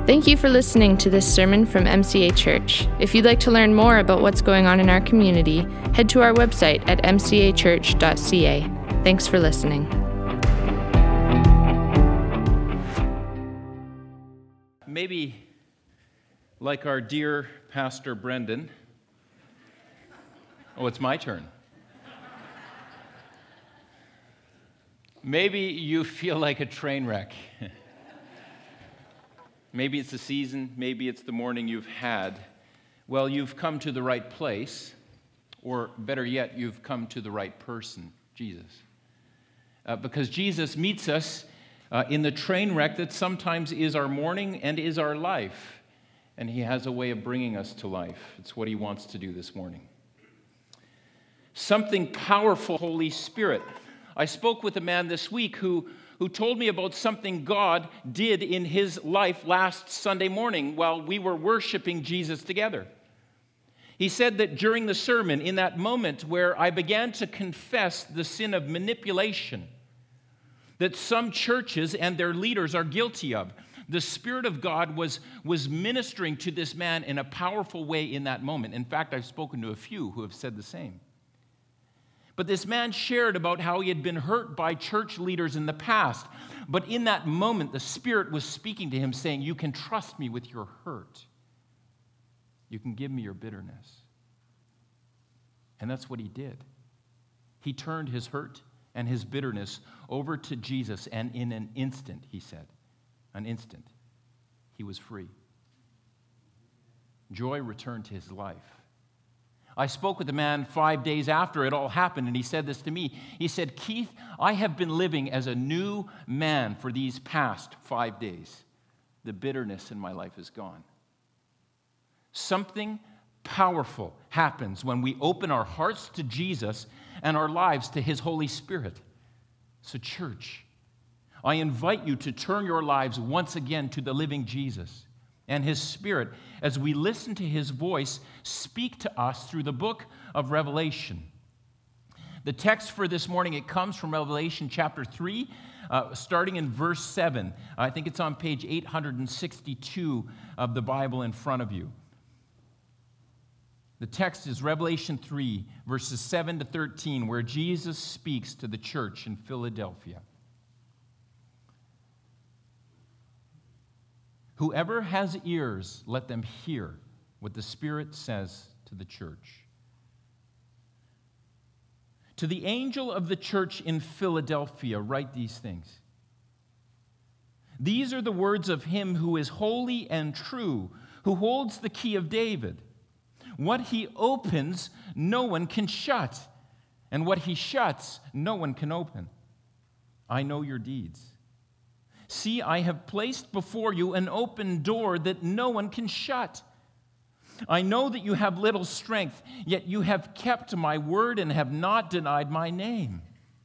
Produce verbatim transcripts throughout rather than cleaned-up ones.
Thank you for listening to this sermon from M C A Church. If you'd like to learn more about what's going on in our community, head to our website at m c a church dot c a. Thanks for listening. Maybe like our dear Pastor Brendan. Oh, it's my turn. Maybe you feel like a train wreck. Maybe it's the season, maybe it's the morning you've had. Well, you've come to the right place, or better yet, you've come to the right person, Jesus. Uh, because Jesus meets us uh, in the train wreck that sometimes is our morning and is our life. And he has a way of bringing us to life. It's what he wants to do this morning. Something powerful, Holy Spirit. I spoke with a man this week who who told me about something God did in his life last Sunday morning while we were worshiping Jesus together. He said that during the sermon, in that moment where I began to confess the sin of manipulation that some churches and their leaders are guilty of, the Spirit of God was, was ministering to this man in a powerful way in that moment. In fact, I've spoken to a few who have said the same. But this man shared about how he had been hurt by church leaders in the past. But in that moment, the Spirit was speaking to him, saying, you can trust me with your hurt. You can give me your bitterness. And that's what he did. He turned his hurt and his bitterness over to Jesus, and in an instant, he said, an instant, he was free. Joy returned to his life. I spoke with a man five days after it all happened, and he said this to me. He said, Keith, I have been living as a new man for these past five days. The bitterness in my life is gone. Something powerful happens when we open our hearts to Jesus and our lives to his Holy Spirit. So, church, I invite you to turn your lives once again to the living Jesus and his Spirit as we listen to his voice speak to us through the book of Revelation. The text for this morning, it comes from Revelation chapter three, uh, starting in verse seven. I think it's on page eight hundred sixty-two of the Bible in front of you. The text is Revelation three, verses seven to thirteen, where Jesus speaks to the church in Philadelphia. Whoever has ears, let them hear what the Spirit says to the church. To the angel of the church in Philadelphia, write these things. These are the words of him who is holy and true, who holds the key of David. What he opens, no one can shut, and what he shuts, no one can open. I know your deeds. See, I have placed before you an open door that no one can shut. I know that you have little strength, yet you have kept my word and have not denied my name.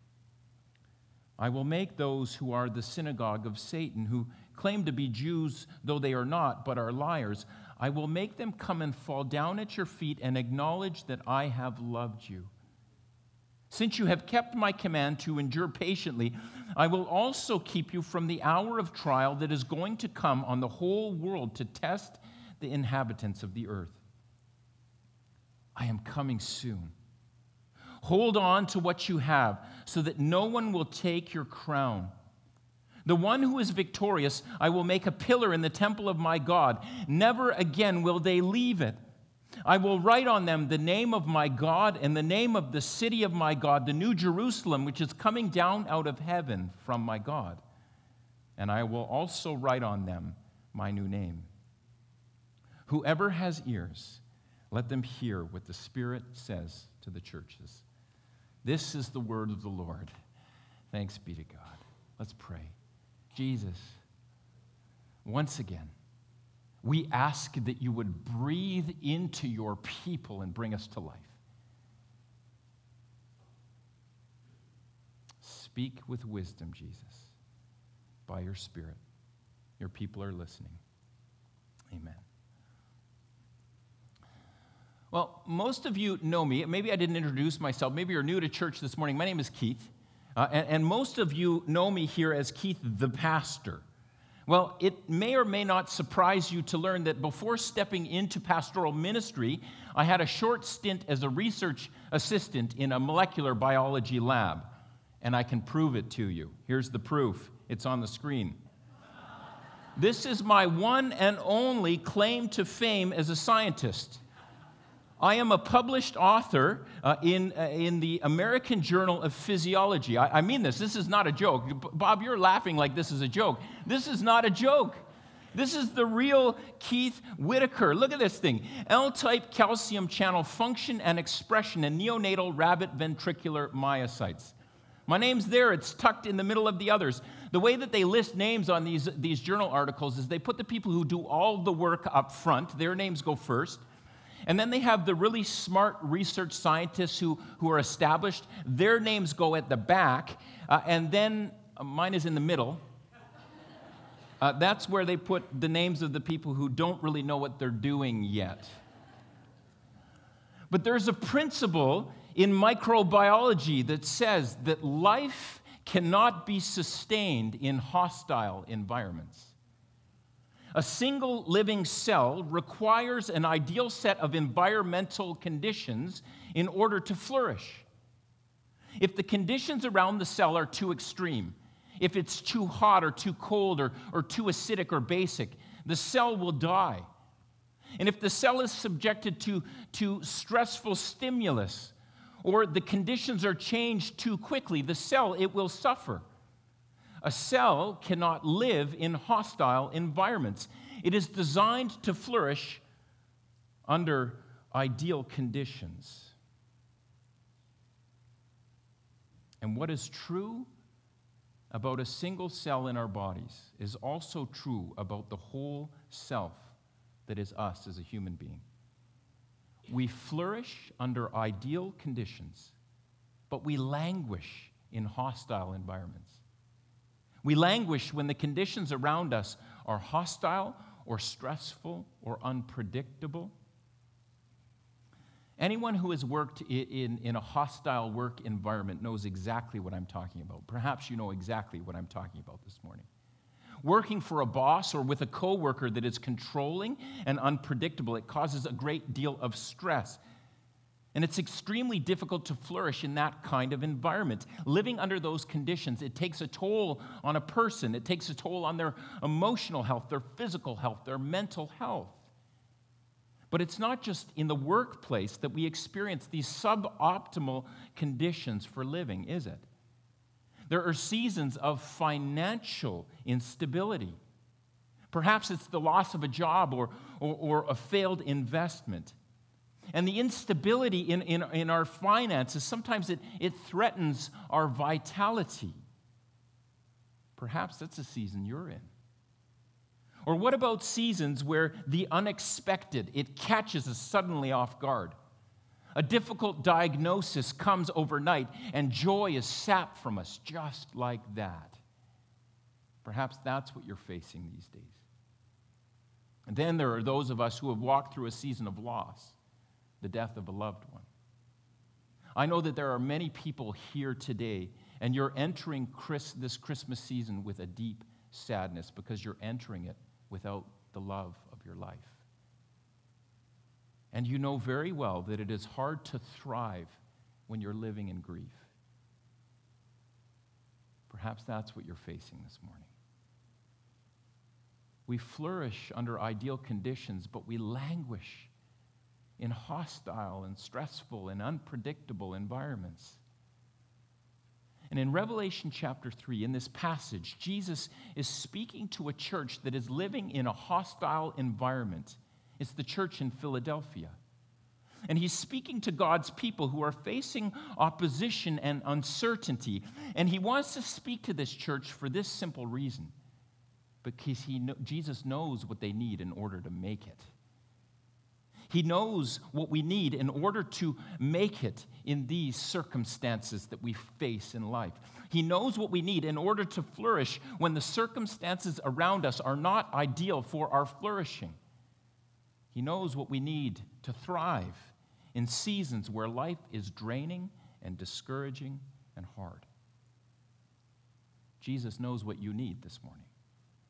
I will make those who are the synagogue of Satan, who claim to be Jews, though they are not, but are liars, I will make them come and fall down at your feet and acknowledge that I have loved you. Since you have kept my command to endure patiently, I will also keep you from the hour of trial that is going to come on the whole world to test the inhabitants of the earth. I am coming soon. Hold on to what you have, so that no one will take your crown. The one who is victorious, I will make a pillar in the temple of my God. Never again will they leave it. I will write on them the name of my God and the name of the city of my God, the new Jerusalem, which is coming down out of heaven from my God. And I will also write on them my new name. Whoever has ears, let them hear what the Spirit says to the churches. This is the word of the Lord. Thanks be to God. Let's pray. Jesus, once again, we ask that you would breathe into your people and bring us to life. Speak with wisdom, Jesus, by your Spirit. Your people are listening. Amen. Well, most of you know me. Maybe I didn't introduce myself. Maybe you're new to church this morning. My name is Keith, uh, and, and most of you know me here as Keith the pastor. Well, it may or may not surprise you to learn that before stepping into pastoral ministry, I had a short stint as a research assistant in a molecular biology lab. And I can prove it to you. Here's the proof. It's on the screen. This is my one and only claim to fame as a scientist. I am a published author uh, in, uh, in the American Journal of Physiology. I, I mean this. This is not a joke. B- Bob, you're laughing like this is a joke. This is not a joke. This is the real Keith Whitaker. Look at this thing. L-type calcium channel function and expression in neonatal rabbit ventricular myocytes. My name's there. It's tucked in the middle of the others. The way that they list names on these, these journal articles is they put the people who do all the work up front. Their names go first. And then they have the really smart research scientists who, who are established. Their names go at the back. Uh, and then uh, mine is in the middle. Uh, that's where they put the names of the people who don't really know what they're doing yet. But there's a principle in microbiology that says that life cannot be sustained in hostile environments. A single living cell requires an ideal set of environmental conditions in order to flourish. If the conditions around the cell are too extreme, if it's too hot or too cold or, or too acidic or basic, the cell will die. And if the cell is subjected to, to stressful stimulus, or the conditions are changed too quickly, the cell, it will suffer. A cell cannot live in hostile environments. It is designed to flourish under ideal conditions. And what is true about a single cell in our bodies is also true about the whole self that is us as a human being. We flourish under ideal conditions, but we languish in hostile environments. We languish when the conditions around us are hostile or stressful or unpredictable. Anyone who has worked in, in a hostile work environment knows exactly what I'm talking about. Perhaps you know exactly what I'm talking about this morning. Working for a boss or with a coworker that is controlling and unpredictable, it causes a great deal of stress. And it's extremely difficult to flourish in that kind of environment. Living under those conditions, it takes a toll on a person. It takes a toll on their emotional health, their physical health, their mental health. But it's not just in the workplace that we experience these suboptimal conditions for living, is it? There are seasons of financial instability. Perhaps it's the loss of a job or, or, or a failed investment. And the instability in, in, in our finances, sometimes it, it threatens our vitality. Perhaps that's a season you're in. Or what about seasons where the unexpected, it catches us suddenly off guard? A difficult diagnosis comes overnight, and joy is sapped from us just like that. Perhaps that's what you're facing these days. And then there are those of us who have walked through a season of loss, the death of a loved one. I know that there are many people here today, and you're entering Chris, this Christmas season with a deep sadness because you're entering it without the love of your life. And you know very well that it is hard to thrive when you're living in grief. Perhaps that's what you're facing this morning. We flourish under ideal conditions, but we languish in hostile and stressful and unpredictable environments. And in Revelation chapter three, in this passage, Jesus is speaking to a church that is living in a hostile environment. It's the church in Philadelphia. And he's speaking to God's people who are facing opposition and uncertainty. And he wants to speak to this church for this simple reason. Because he, Jesus knows what they need in order to make it. He knows what we need in order to make it in these circumstances that we face in life. He knows what we need in order to flourish when the circumstances around us are not ideal for our flourishing. He knows what we need to thrive in seasons where life is draining and discouraging and hard. Jesus knows what you need this morning.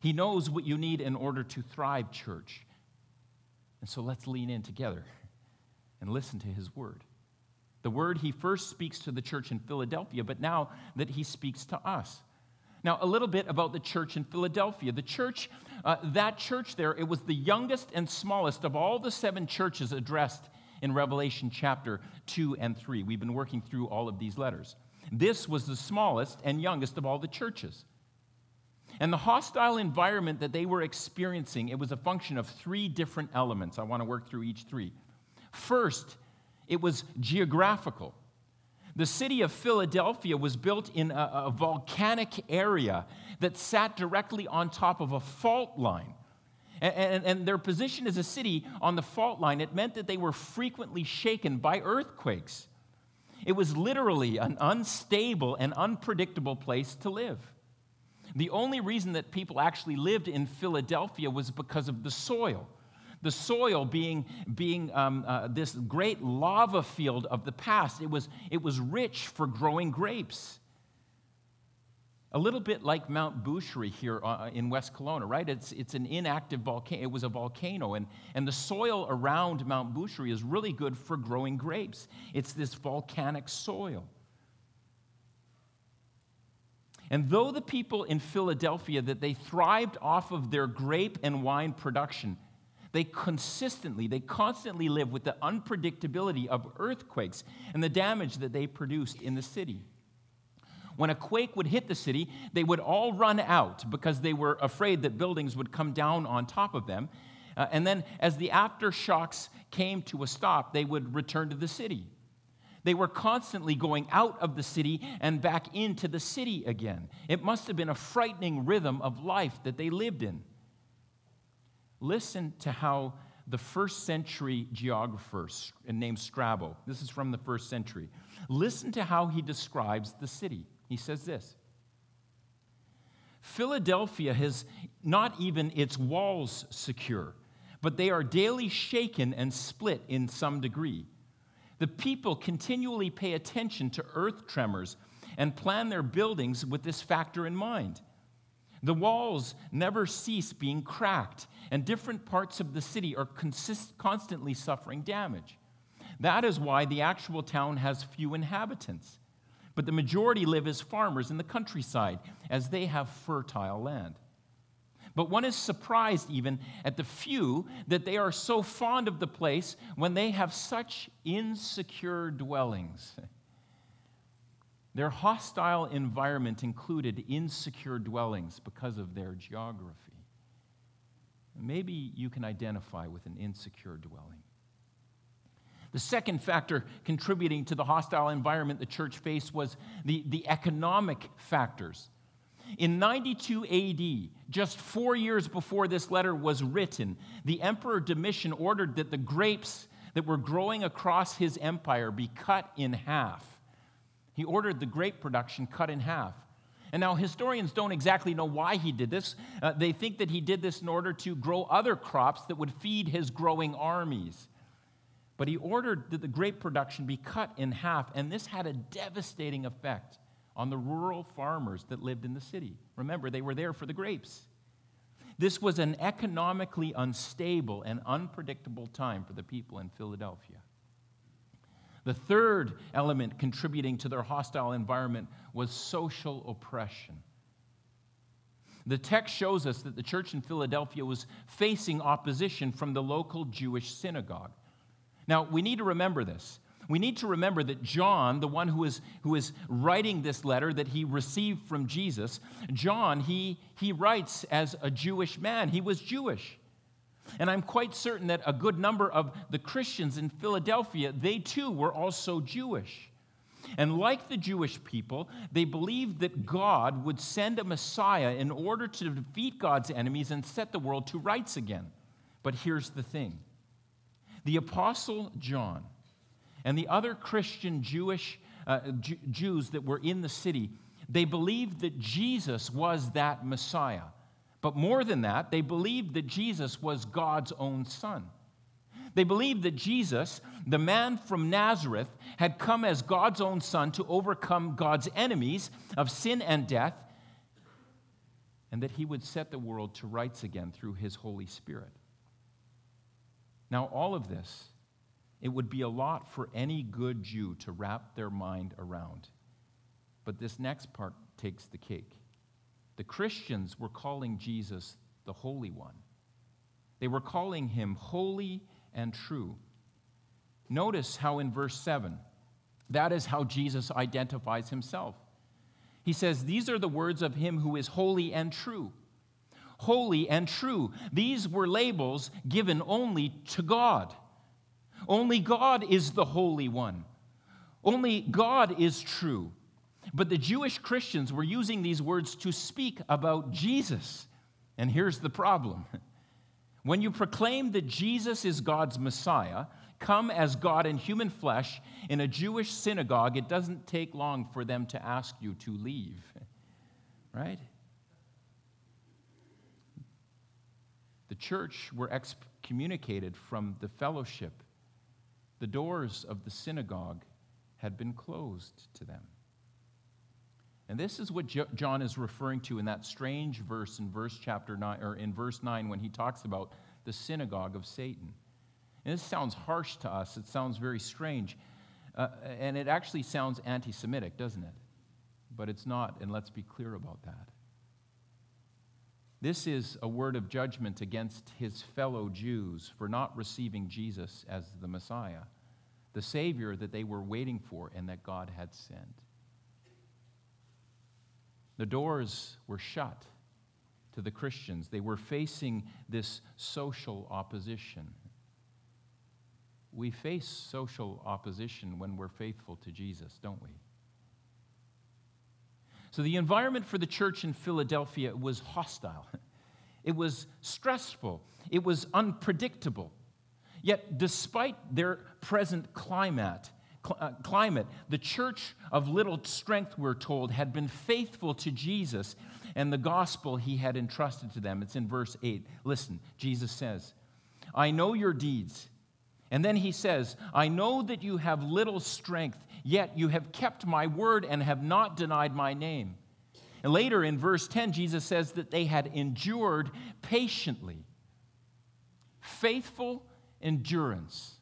He knows what you need in order to thrive, church. And so let's lean in together and listen to his word. The word he first speaks to the church in Philadelphia, but now that he speaks to us. Now, a little bit about the church in Philadelphia. The church, uh, that church there, it was the youngest and smallest of all the seven churches addressed in Revelation chapter two and three. We've been working through all of these letters. This was the smallest and youngest of all the churches. And the hostile environment that they were experiencing, it was a function of three different elements. I want to work through each three. First, it was geographical. The city of Philadelphia was built in a, a volcanic area that sat directly on top of a fault line. And, and, and their position as a city on the fault line, it meant that they were frequently shaken by earthquakes. It was literally an unstable and unpredictable place to live. The only reason that people actually lived in Philadelphia was because of the soil. The soil being, being um, uh, this great lava field of the past. It was, it was rich for growing grapes. A little bit like Mount Boucherie here uh, in West Kelowna, right? It's, it's an inactive volcano. It was a volcano, and, and the soil around Mount Boucherie is really good for growing grapes. It's this volcanic soil. And though the people in Philadelphia, that they thrived off of their grape and wine production, They consistently, they constantly live with the unpredictability of earthquakes and the damage that they produced in the city. When a quake would hit the city, they would all run out because they were afraid that buildings would come down on top of them. Uh, and then as the aftershocks came to a stop, they would return to the city. They were constantly going out of the city and back into the city again. It must have been a frightening rhythm of life that they lived in. Listen to how the first century geographer named Strabo, this is from the first century, listen to how he describes the city. He says this: Philadelphia has not even its walls secure, but they are daily shaken and split in some degree. The people continually pay attention to earth tremors and plan their buildings with this factor in mind. The walls never cease being cracked, and different parts of the city are consist- constantly suffering damage. That is why the actual town has few inhabitants, but the majority live as farmers in the countryside, as they have fertile land. But one is surprised even at the few that they are so fond of the place when they have such insecure dwellings. Their hostile environment included insecure dwellings because of their geography. Maybe you can identify with an insecure dwelling. The second factor contributing to the hostile environment the church faced was the, the economic factors. In ninety-two A D, just four years before this letter was written, the Emperor Domitian ordered that the grapes that were growing across his empire be cut in half. He ordered the grape production cut in half. And now historians don't exactly know why he did this. Uh, they think that he did this in order to grow other crops that would feed his growing armies. But he ordered that the grape production be cut in half, and this had a devastating effect on the rural farmers that lived in the city. Remember, they were there for the grapes. This was an economically unstable and unpredictable time for the people in Philadelphia. The third element contributing to their hostile environment was social oppression. The text shows us that the church in Philadelphia was facing opposition from the local Jewish synagogue. Now, we need to remember this. We need to remember that John, the one who is, who is writing this letter that he received from Jesus, John, he, he writes as a Jewish man. He was Jewish. And I'm quite certain that a good number of the Christians in Philadelphia, they too were also Jewish. And like the Jewish people, they believed that God would send a Messiah in order to defeat God's enemies and set the world to rights again. But here's the thing. The Apostle John and the other Christian Jewish uh, J- Jews that were in the city, they believed that Jesus was that Messiah. But more than that, they believed that Jesus was God's own son. They believed that Jesus, the man from Nazareth, had come as God's own son to overcome God's enemies of sin and death. and that he would set the world to rights again through his Holy Spirit. Now, all of this, it would be a lot for any good Jew to wrap their mind around. But this next part takes the cake. The Christians were calling Jesus the Holy One. They were calling him holy and true. Notice how in verse seven, that is how Jesus identifies himself. He says, these are the words of him who is holy and true. Holy and true. These were labels given only to God. Only God is the Holy One. Only God is true. But the Jewish Christians were using these words to speak about Jesus. And here's the problem. When you proclaim that Jesus is God's Messiah, come as God in human flesh in a Jewish synagogue, it doesn't take long for them to ask you to leave. Right? The church were excommunicated from the fellowship. The doors of the synagogue had been closed to them. And this is what John is referring to in that strange verse in verse chapter nine, or in verse nine, when he talks about the synagogue of Satan. And this sounds harsh to us. It sounds very strange. Uh, and it actually sounds anti-Semitic, doesn't it? But it's not, and let's be clear about that. This is a word of judgment against his fellow Jews for not receiving Jesus as the Messiah, the Savior that they were waiting for and that God had sent. The doors were shut to the Christians. They were facing this social opposition. We face social opposition when we're faithful to Jesus, don't we? So the environment for the church in Philadelphia was hostile. It was stressful. It was unpredictable. Yet despite their present climate, cl- uh, climate, the church of little strength, we're told, had been faithful to Jesus and the gospel he had entrusted to them. It's in verse eight. Listen, Jesus says, I know your deeds. And then he says, I know that you have little strength, yet you have kept my word and have not denied my name. And later in verse ten, Jesus says that they had endured patiently. Faithful endurance.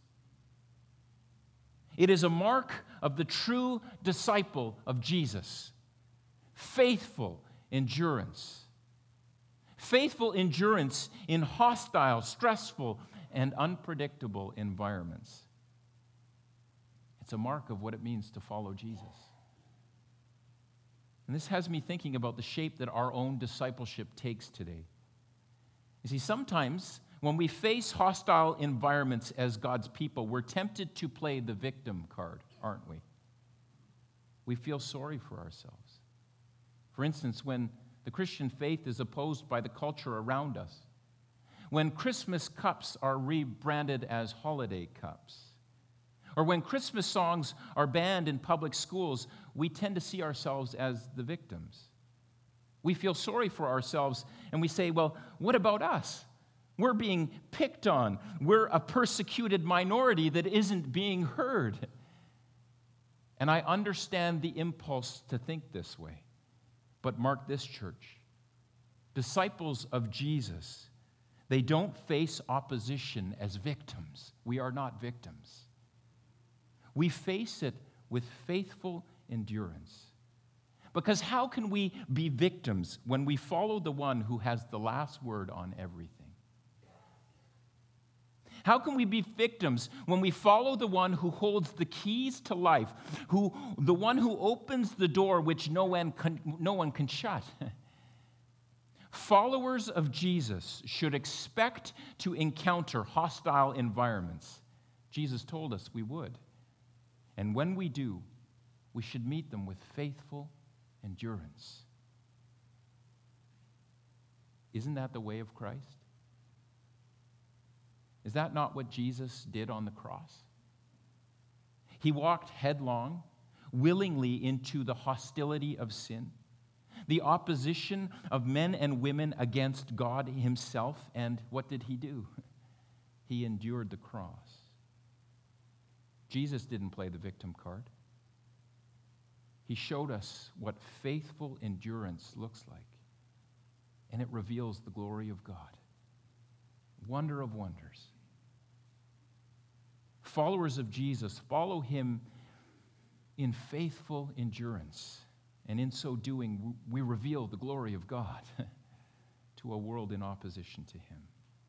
It is a mark of the true disciple of Jesus. Faithful endurance. Faithful endurance in hostile, stressful, and unpredictable environments. It's a mark of what it means to follow Jesus. And this has me thinking about the shape that our own discipleship takes today. You see, sometimes when we face hostile environments as God's people, we're tempted to play the victim card, aren't we? We feel sorry for ourselves. For instance, when the Christian faith is opposed by the culture around us, when Christmas cups are rebranded as holiday cups, or when Christmas songs are banned in public schools, we tend to see ourselves as the victims. We feel sorry for ourselves, and we say, well, what about us? We're being picked on. We're a persecuted minority that isn't being heard. And I understand the impulse to think this way. But mark this, church. Disciples of Jesus, they don't face opposition as victims. We are not victims. We face it with faithful endurance. Because how can we be victims when we follow the one who has the last word on everything? How can we be victims when we follow the one who holds the keys to life, who the one who opens the door which no one can, no one can shut? Followers of Jesus should expect to encounter hostile environments. Jesus told us we would. And when we do, we should meet them with faithful endurance. Isn't that the way of Christ? Is that not what Jesus did on the cross? He walked headlong, willingly into the hostility of sin, the opposition of men and women against God himself, and what did he do? He endured the cross. Jesus didn't play the victim card. He showed us what faithful endurance looks like. and it reveals the glory of God. Wonder of wonders. Followers of Jesus follow him in faithful endurance, and in so doing, we reveal the glory of God to a world in opposition to him.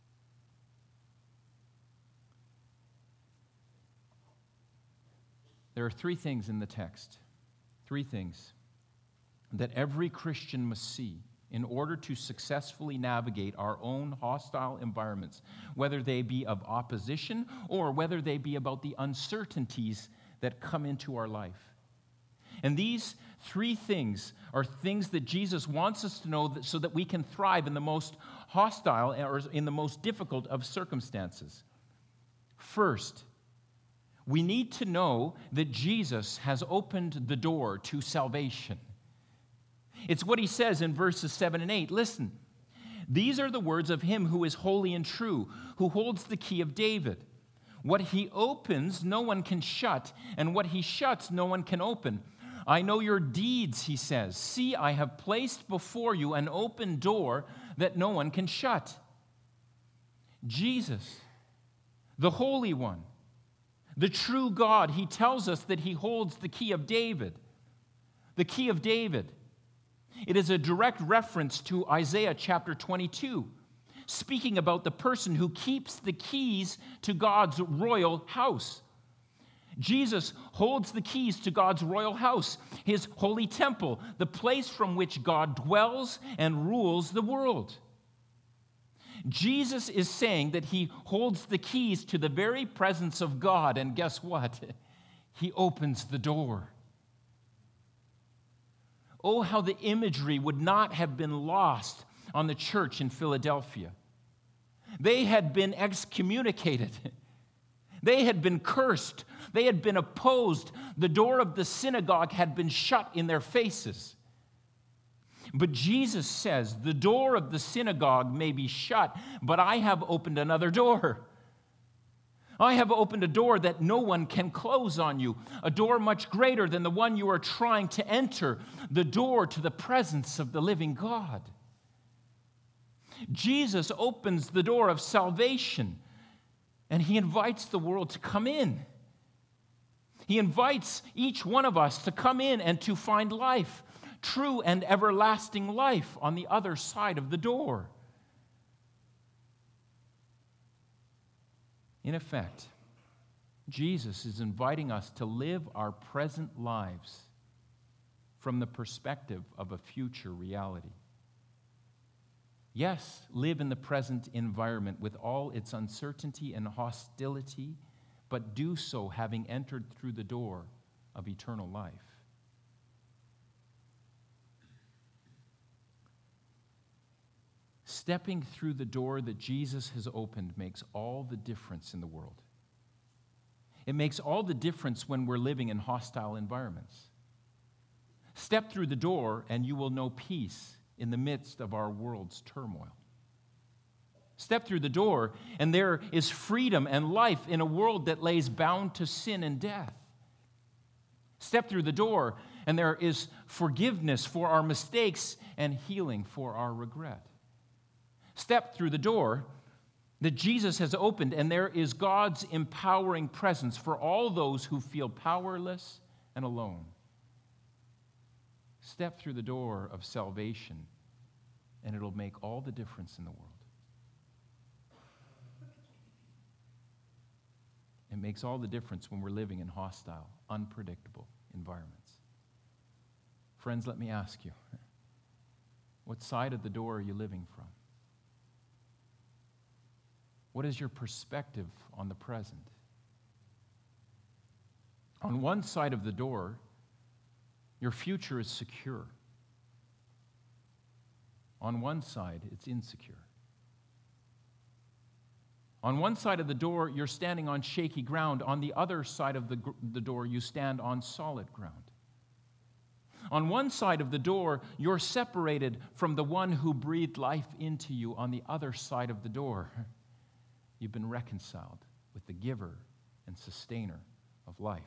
There are three things in the text, three things that every Christian must see in order to successfully navigate our own hostile environments, whether they be of opposition or whether they be about the uncertainties that come into our life. And these three things are things that Jesus wants us to know that, so that we can thrive in the most hostile or in the most difficult of circumstances. First, we need to know that Jesus has opened the door to salvation. It's what he says in verses seven and eight. Listen, these are the words of him who is holy and true, who holds the key of David. What he opens, no one can shut, and what he shuts, no one can open. I know your deeds, he says. See, I have placed before you an open door that no one can shut. Jesus, the Holy One, the true God, he tells us that he holds the key of David. The key of David. It is a direct reference to Isaiah chapter twenty-two, speaking about the person who keeps the keys to God's royal house. Jesus holds the keys to God's royal house, his holy temple, the place from which God dwells and rules the world. Jesus is saying that he holds the keys to the very presence of God, and guess what? He opens the door. Oh, how the imagery would not have been lost on the church in Philadelphia. They had been excommunicated. They had been cursed. They had been opposed. The door of the synagogue had been shut in their faces. But Jesus says, the door of the synagogue may be shut, but I have opened another door. I have opened a door that no one can close on you, a door much greater than the one you are trying to enter, the door to the presence of the living God. Jesus opens the door of salvation, and he invites the world to come in. He invites each one of us to come in and to find life, true and everlasting life on the other side of the door. In effect, Jesus is inviting us to live our present lives from the perspective of a future reality. Yes, live in the present environment with all its uncertainty and hostility, but do so having entered through the door of eternal life. Stepping through the door that Jesus has opened makes all the difference in the world. It makes all the difference when we're living in hostile environments. Step through the door and you will know peace in the midst of our world's turmoil. Step through the door and there is freedom and life in a world that lays bound to sin and death. Step through the door and there is forgiveness for our mistakes and healing for our regret. Step through the door that Jesus has opened, and there is God's empowering presence for all those who feel powerless and alone. Step through the door of salvation, and it'll make all the difference in the world. It makes all the difference when we're living in hostile, unpredictable environments. Friends, let me ask you, what side of the door are you living from? What is your perspective on the present? On one side of the door, your future is secure. On one side, it's insecure. On one side of the door, you're standing on shaky ground. On the other side of the, the door, you stand on solid ground. On one side of the door, you're separated from the one who breathed life into you. On the other side of the door, you've been reconciled with the giver and sustainer of life.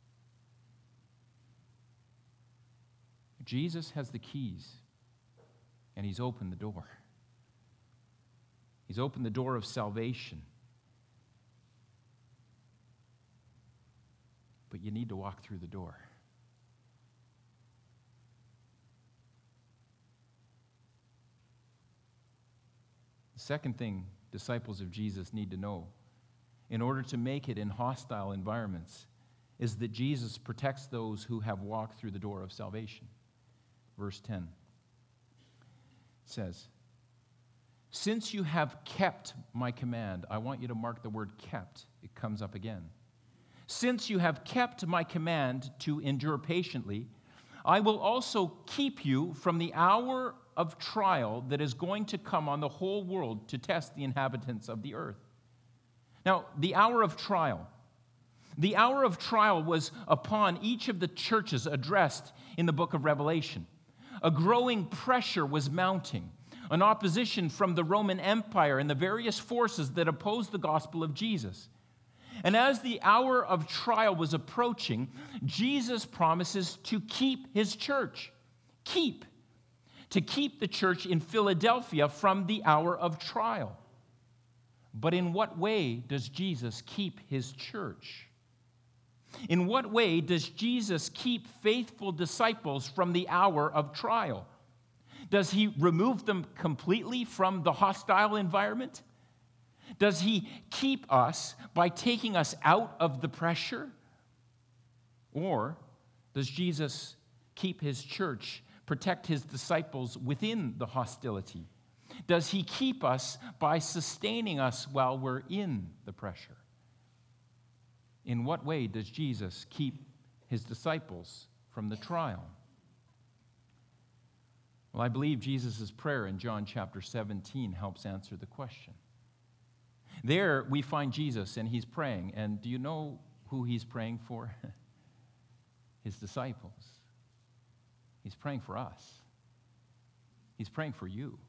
Jesus has the keys And he's opened the door. He's opened the door of salvation. But you need to walk through the door. The second thing disciples of Jesus need to know in order to make it in hostile environments is that Jesus protects those who have walked through the door of salvation. Verse ten says, "Since you have kept my command," I want you to mark the word kept. It comes up again. "Since you have kept my command to endure patiently, I will also keep you from the hour of trial that is going to come on the whole world to test the inhabitants of the earth." Now, the hour of trial. The hour of trial was upon each of the churches addressed in the book of Revelation. A growing pressure was mounting, an opposition from the Roman Empire and the various forces that opposed the gospel of Jesus. And as the hour of trial was approaching, Jesus promises to keep his church. Keep. To keep the church in Philadelphia from the hour of trial. But in what way does Jesus keep his church? In what way does Jesus keep faithful disciples from the hour of trial? Does he remove them completely from the hostile environment? Does he keep us by taking us out of the pressure? Or does Jesus keep his church, protect his disciples within the hostility? Does he keep us by sustaining us while we're in the pressure? In what way does Jesus keep his disciples from the trial? Well, I believe Jesus' prayer in John chapter seventeen helps answer the question. There we find Jesus and he's praying. And do you know who he's praying for? His disciples. He's praying for us. He's praying for you.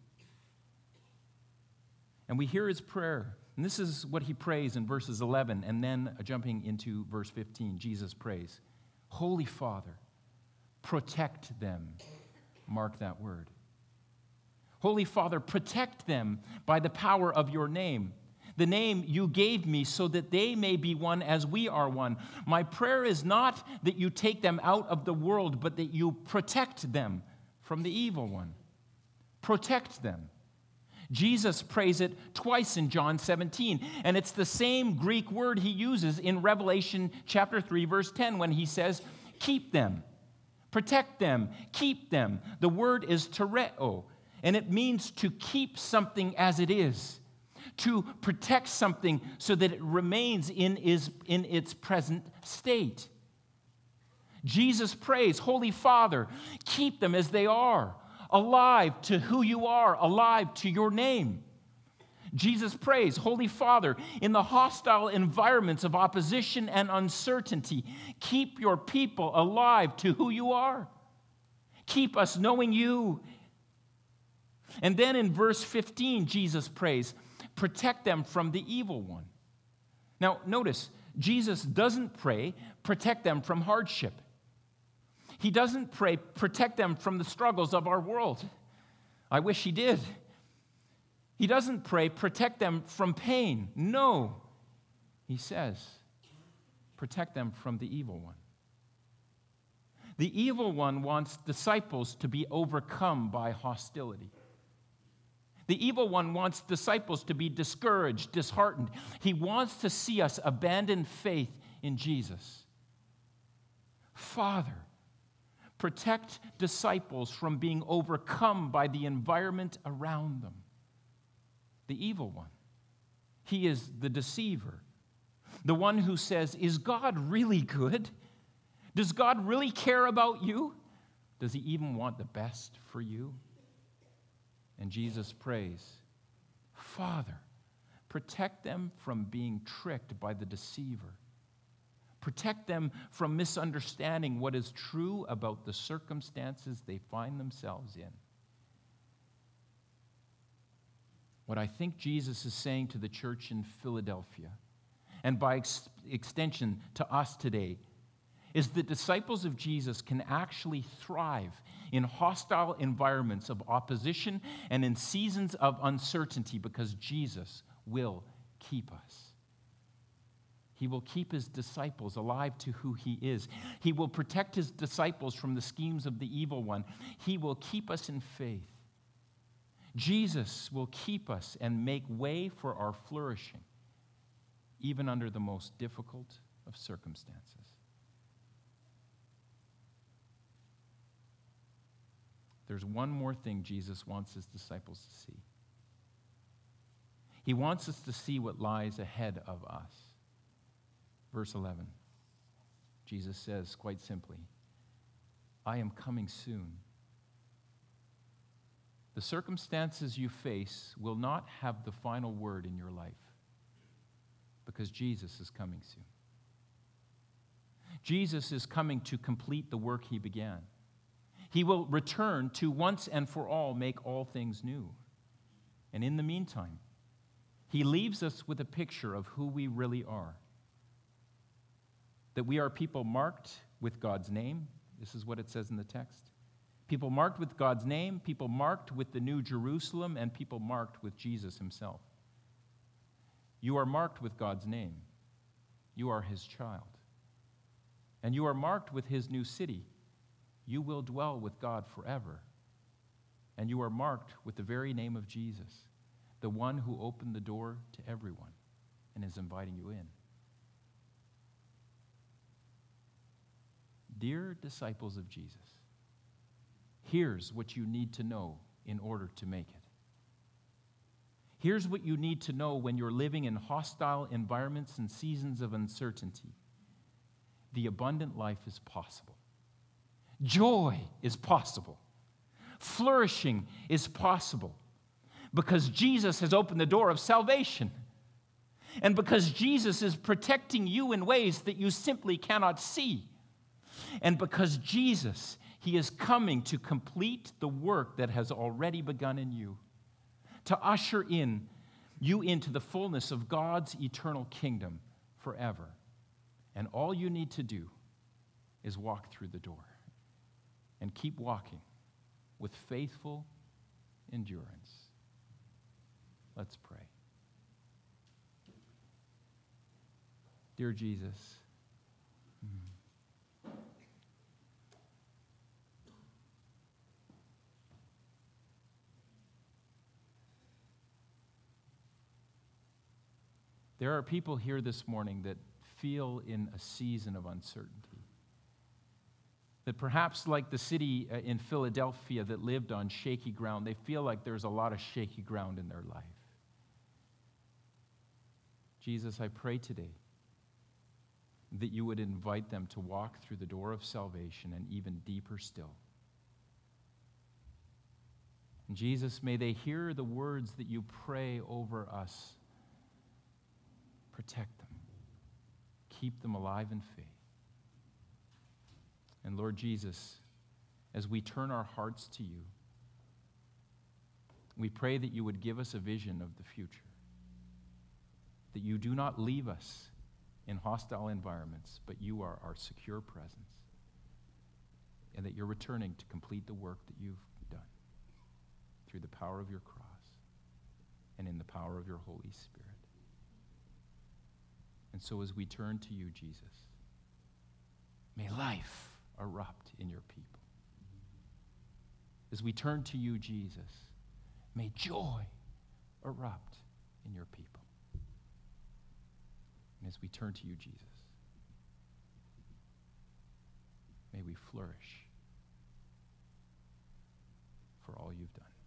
And we hear his prayer. And this is what he prays in verses eleven. And then jumping into verse fifteen, Jesus prays, "Holy Father, protect them." Mark that word. "Holy Father, protect them by the power of your name, the name you gave me, so that they may be one as we are one. My prayer is not that you take them out of the world, but that you protect them from the evil one." Protect them. Jesus prays it twice in John seventeen, and it's the same Greek word he uses in Revelation chapter three, verse ten, when he says, "Keep them, protect them, keep them." The word is tereo, and it means to keep something as it is, to protect something so that it remains in, is, in its present state. Jesus prays, "Holy Father, keep them as they are, alive to who you are, alive to your name." Jesus prays, "Holy Father, in the hostile environments of opposition and uncertainty, keep your people alive to who you are. Keep us knowing you." And then in verse fifteen, Jesus prays, "Protect them from the evil one." Now, notice, Jesus doesn't pray, "Protect them from hardship." He doesn't pray, "Protect them from the struggles of our world." I wish he did. He doesn't pray, "Protect them from pain." No. He says, "Protect them from the evil one." The evil one wants disciples to be overcome by hostility. The evil one wants disciples to be discouraged, disheartened. He wants to see us abandon faith in Jesus. Father, protect disciples from being overcome by the environment around them. The evil one. He is the deceiver. The one who says, "Is God really good? Does God really care about you? Does he even want the best for you?" And Jesus prays, "Father, protect them from being tricked by the deceiver. Protect them from misunderstanding what is true about the circumstances they find themselves in." What I think Jesus is saying to the church in Philadelphia, and by ex- extension to us today, is that disciples of Jesus can actually thrive in hostile environments of opposition and in seasons of uncertainty because Jesus will keep us. He will keep his disciples alive to who he is. He will protect his disciples from the schemes of the evil one. He will keep us in faith. Jesus will keep us and make way for our flourishing, even under the most difficult of circumstances. There's one more thing Jesus wants his disciples to see. He wants us to see what lies ahead of us. Verse eleven, Jesus says quite simply, I am coming soon. The circumstances you face will not have the final word in your life because Jesus is coming soon. Jesus is coming to complete the work he began. He will return to once and for all make all things new. And in the meantime, he leaves us with a picture of who we really are. That we are people marked with God's name. This is what it says in the text. People marked with God's name, people marked with the New Jerusalem, and people marked with Jesus himself. You are marked with God's name. You are his child. And you are marked with his new city. You will dwell with God forever. And you are marked with the very name of Jesus, the one who opened the door to everyone and is inviting you in. Dear disciples of Jesus, here's what you need to know in order to make it. Here's what you need to know when you're living in hostile environments and seasons of uncertainty. The abundant life is possible. Joy is possible. Flourishing is possible because Jesus has opened the door of salvation. And because Jesus is protecting you in ways that you simply cannot see. And because Jesus, he is coming to complete the work that has already begun in you, to usher in you into the fullness of God's eternal kingdom forever. And all you need to do is walk through the door and keep walking with faithful endurance. Let's pray. Dear Jesus, there are people here this morning that feel in a season of uncertainty. That perhaps like the city in Philadelphia that lived on shaky ground, they feel like there's a lot of shaky ground in their life. Jesus, I pray today that you would invite them to walk through the door of salvation and even deeper still. And Jesus, may they hear the words that you pray over us. Protect them. Keep them alive in faith. And Lord Jesus, as we turn our hearts to you, we pray that you would give us a vision of the future. That you do not leave us in hostile environments, but you are our secure presence. And that you're returning to complete the work that you've done through the power of your cross and in the power of your Holy Spirit. And so as we turn to you, Jesus, may life erupt in your people. As we turn to you, Jesus, may joy erupt in your people. And as we turn to you, Jesus, may we flourish for all you've done.